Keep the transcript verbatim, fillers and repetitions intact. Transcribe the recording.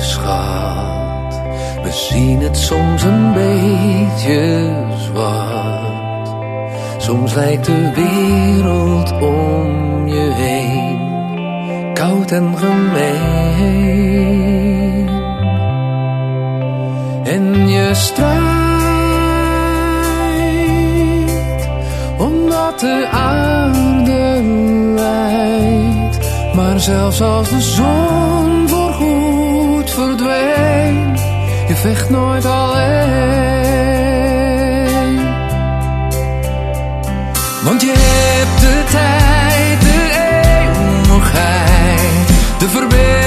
schat. We zien het soms een beetje zwart. Soms lijkt de wereld om je heen koud en gemeen. En je strijdt omdat de aarde lijdt. Maar zelfs als de zon voorgoed verdwijnt, je vecht nooit alleen. Want je hebt de tijd, de eeuwigheid, de verbinding